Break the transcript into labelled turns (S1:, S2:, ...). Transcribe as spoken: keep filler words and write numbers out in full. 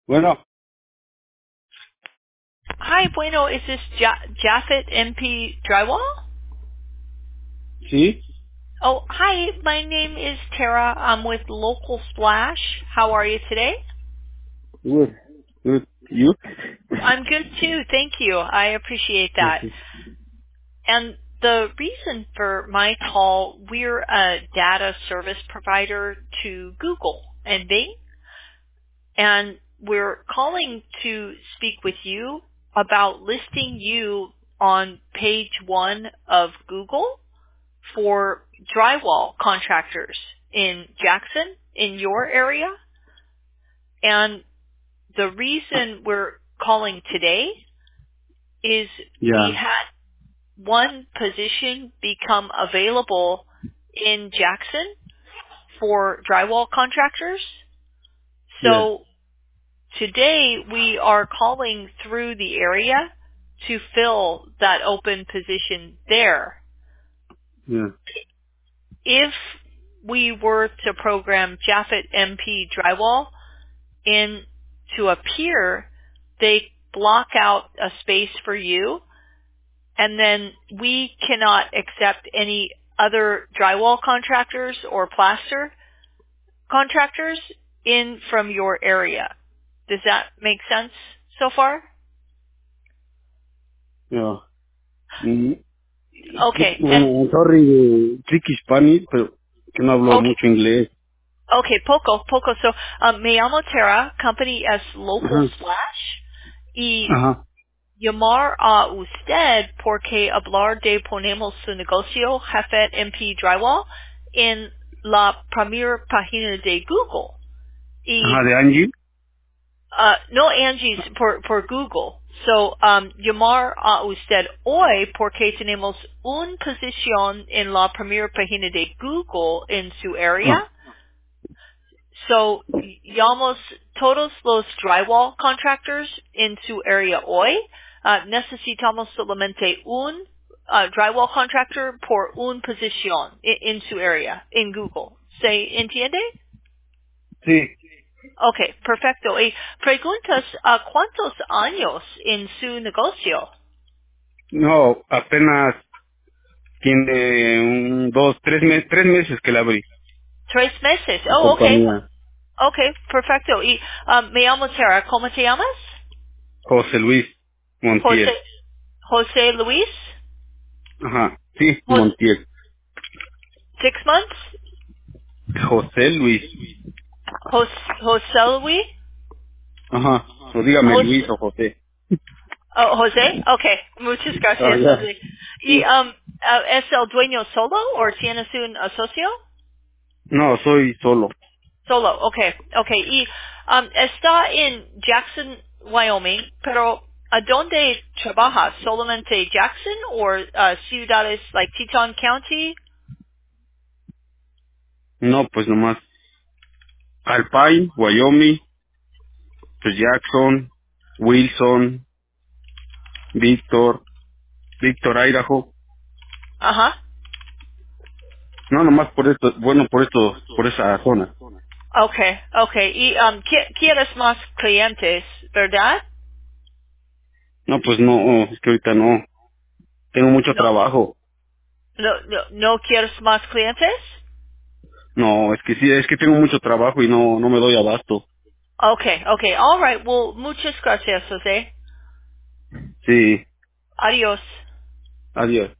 S1: Bueno,
S2: Hi, bueno, is this ja- Japhet M P Drywall?
S1: sí,
S2: Oh, hi, my name is Tara. I'm with Local Splash. How are you today?
S1: good, good. You?
S2: I'm good too, thank you. I appreciate that.
S1: Okay.
S2: And the reason for my call, we're a data service provider to Google and Bing, and we're calling to speak with you about listing you on page one of Google for drywall contractors in Jackson, in your area. And the reason we're calling today is we
S1: Yeah,
S2: had one position become available in Jackson for drywall contractors.
S1: yeah,
S2: So today we are calling through the area to fill that open position there.
S1: yeah,
S2: If we were to program Japhet M P Drywall in to appear, they block out a space for you, and then we cannot accept any other drywall contractors or plaster contractors in from your area. Does that make sense so far?
S1: yeah. Mm,
S2: Okay, and
S1: Bueno, sorry, tricky Spanish, pero que no hablo
S2: okay,
S1: mucho inglés.
S2: okay, poco, poco. So, um, me llamo Tara, company es Local
S1: Ajá,
S2: Splash, y
S1: ajá.
S2: llamar a usted porque hablar de ponemos su negocio Japhet M P Drywall en la primera página de Google.
S1: Ajá,
S2: Y
S1: de Angie.
S2: uh, no Angie's por, por Google. So, um, llamar a usted hoy porque tenemos una posición en la primera página de Google en su
S1: Ah,
S2: área. So, llamamos todos los drywall contractors en su área hoy. Uh, necesitamos solamente un uh, drywall contractor por una posición en, en su área, en Google. ¿Se entiende?
S1: sí.
S2: Okay, perfecto. Y preguntas, ¿a cuántos años en su negocio?
S1: No, apenas tiene un, dos, tres meses, tres meses que la abrí,
S2: Tres meses.
S1: la
S2: Oh, okay.
S1: compañía.
S2: Okay, perfecto. Y um, me llamo Tara. ¿Cómo te llamas?
S1: José Luis
S2: José,
S1: Montiel.
S2: José Luis?
S1: Ajá, sí,
S2: Jos-
S1: Montiel.
S2: six months?
S1: José Luis.
S2: Jos, José Luis?
S1: Ajá, o dígame Luis
S2: José,
S1: o José.
S2: oh, José? Okay, muchas
S1: Ah,
S2: gracias,
S1: ya.
S2: José. ¿Y um, uh, es el dueño solo o tienes un uh, socio?
S1: No, soy solo.
S2: Solo, okay, okay. Y um, está en Jackson, Wyoming, pero ¿a dónde trabaja? ¿Solamente Jackson o uh, ciudades like Teton County?
S1: No, pues nomás Alpine, Wyoming, pues Jackson, Wilson, Víctor, Víctor, Idaho.
S2: Ajá.
S1: No, nomás por esto, bueno, por esto, por esa zona.
S2: Okay, okay. Y um, qui- quieres más clientes, ¿verdad?
S1: No, pues no, es que ahorita no. Tengo mucho
S2: No,
S1: trabajo.
S2: no, no, no quieres más clientes?
S1: No, es que sí, es que tengo mucho trabajo y no, no me doy abasto.
S2: Okay, okay. All right. Well, muchas gracias, José.
S1: Sí,
S2: Adiós.
S1: adiós.